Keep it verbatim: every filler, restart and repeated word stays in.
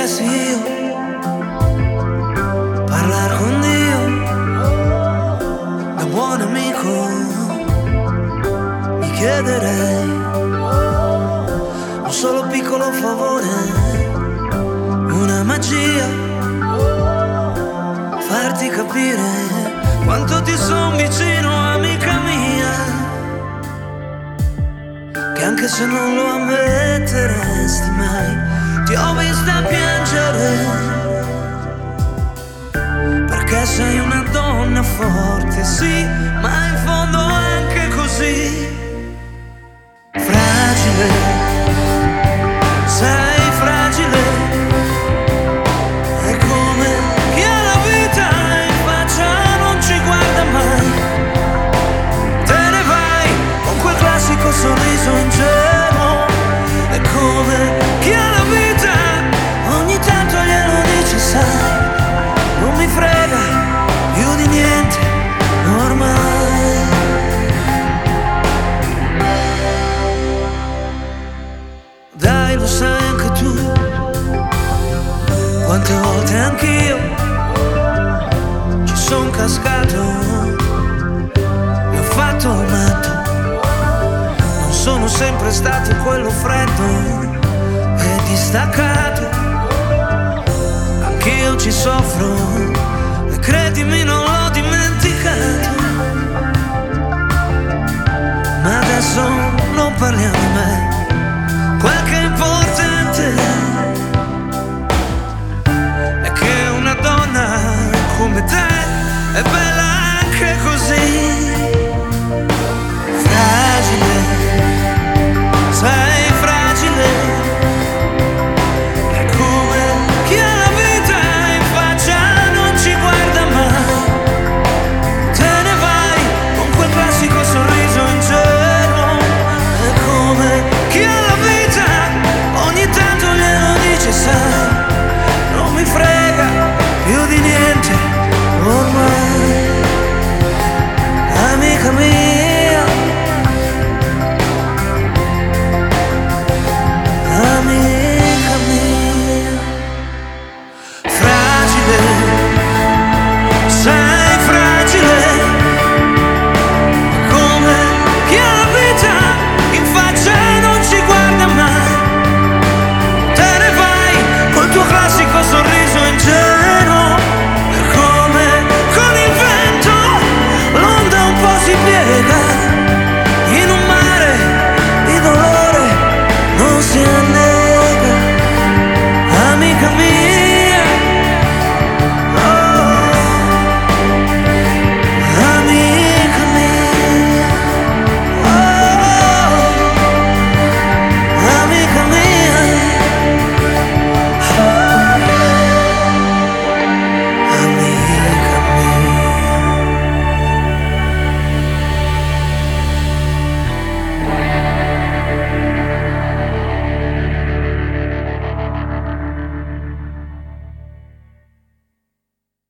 potessi io parlare con Dio da buon amico, mi chiederei un solo piccolo favore, una magia, farti capire quanto ti son vicino, amica mia, che anche se non lo ammetteresti mai, ti ho vista piangere, perché sei una donna forte, sì, ma in fondo anche così fragile, sei fragile, è come chi ha la vita in faccia non ci guarda mai, te ne vai con quel classico sorriso ingenuo, è come chi ha la vita ogni tanto glielo dice, sai, non mi frega più di niente ormai. Dai, lo sai anche tu quante volte anch'io ci son cascato e ho fatto il matto, non sono sempre stato quello freddo e distaccato, anch'io ci soffro e credimi non l'ho dimenticato, ma adesso non parliamo di me, quel che è importante è che una donna come te è bella